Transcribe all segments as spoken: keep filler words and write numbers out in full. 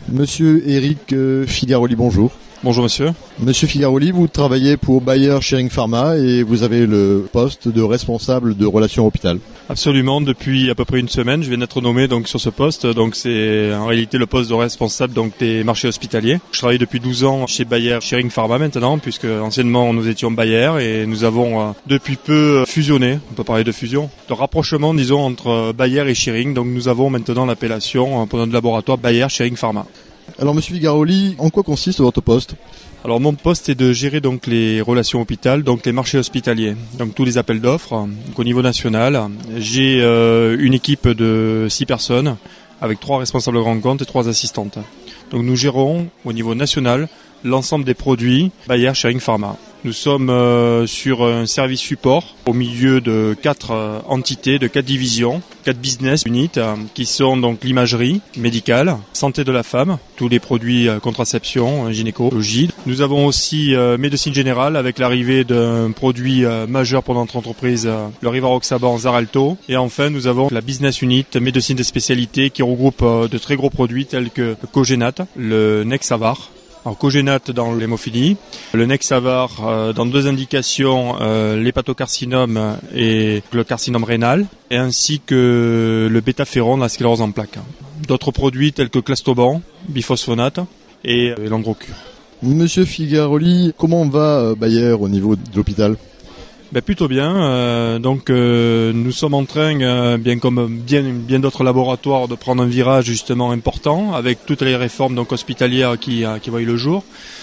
Monsieur Eric euh, Figaroli, bonjour. Bonjour monsieur. Monsieur Figaroli, vous travaillez pour Bayer Schering Pharma et vous avez le poste de responsable de relations hôpital. Absolument, depuis à peu près une semaine, je viens d'être nommé donc sur ce poste. Donc c'est en réalité le poste de responsable donc des marchés hospitaliers. Je travaille depuis douze ans chez Bayer Schering Pharma maintenant, puisque anciennement nous étions Bayer et nous avons euh, depuis peu fusionné. On peut parler de fusion, de rapprochement disons entre Bayer et Schering. Donc nous avons maintenant l'appellation pour notre laboratoire Bayer Schering Pharma. Alors Monsieur Figaroli, en quoi consiste votre poste ? Alors mon poste est de gérer donc les relations hôpital, donc les marchés hospitaliers, donc tous les appels d'offres donc, au niveau national. J'ai euh, une équipe de six personnes avec trois responsables de grands comptes et trois assistantes. Donc nous gérons au niveau national l'ensemble des produits Bayer Schering Pharma. Nous sommes euh, sur un service support au milieu de quatre euh, entités, de quatre divisions, quatre business units euh, qui sont donc l'imagerie médicale, santé de la femme, tous les produits euh, contraception, euh, gynécologie. Nous avons aussi euh, médecine générale avec l'arrivée d'un produit euh, majeur pour notre entreprise, euh, le Rivaroxaban Xarelto. Et enfin, nous avons la business unit médecine des spécialités qui regroupe euh, de très gros produits tels que le Cogenat, le Nexavar. Alors Cogenat dans l'hémophilie, le Nexavar euh, dans deux indications, euh, l'hépatocarcinome et le carcinome rénal, et ainsi que le bêta-féron, la sclérose en plaques. D'autres produits tels que Clastoban, biphosphonate et, et l'Androcure. Monsieur Figaroli, comment va Bayer au niveau de l'hôpital ? Ben plutôt bien. Euh, donc euh, nous sommes en train, euh, bien comme bien bien d'autres laboratoires, de prendre un virage justement important avec toutes les réformes donc hospitalières qui euh, qui voient le jour.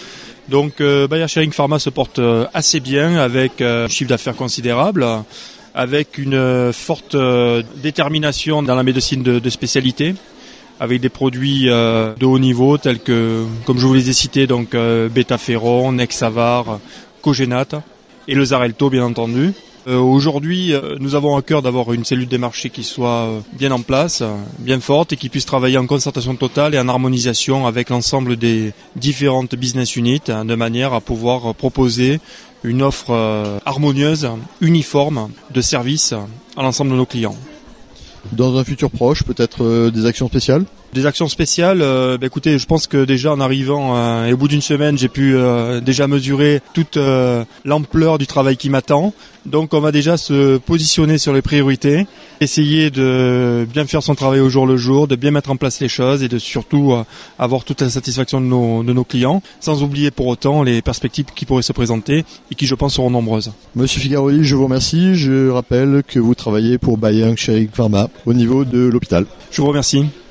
Donc euh, Bayer Schering Pharma se porte euh, assez bien avec euh, un chiffre d'affaires considérable, avec une euh, forte euh, détermination dans la médecine de, de spécialité, avec des produits euh, de haut niveau tels que, comme je vous les ai cités, donc euh, bêta-féron, Nexavar, Cogenat. Et le Xarelto, bien entendu. Euh, aujourd'hui, euh, nous avons à cœur d'avoir une cellule des marchés qui soit euh, bien en place, euh, bien forte et qui puisse travailler en concertation totale et en harmonisation avec l'ensemble des différentes business units, hein, de manière à pouvoir proposer une offre euh, harmonieuse, uniforme de services à l'ensemble de nos clients. Dans un futur proche, peut-être euh, des actions spéciales ? Des actions spéciales, euh, bah écoutez, je pense que déjà en arrivant euh, et au bout d'une semaine, j'ai pu euh, déjà mesurer toute euh, l'ampleur du travail qui m'attend. Donc on va déjà se positionner sur les priorités, essayer de bien faire son travail au jour le jour, de bien mettre en place les choses et de surtout euh, avoir toute la satisfaction de nos, de nos clients, sans oublier pour autant les perspectives qui pourraient se présenter et qui je pense seront nombreuses. Monsieur Figaroli, je vous remercie. Je rappelle que vous travaillez pour Bayer Schering Pharma au niveau de l'hôpital. Je vous remercie.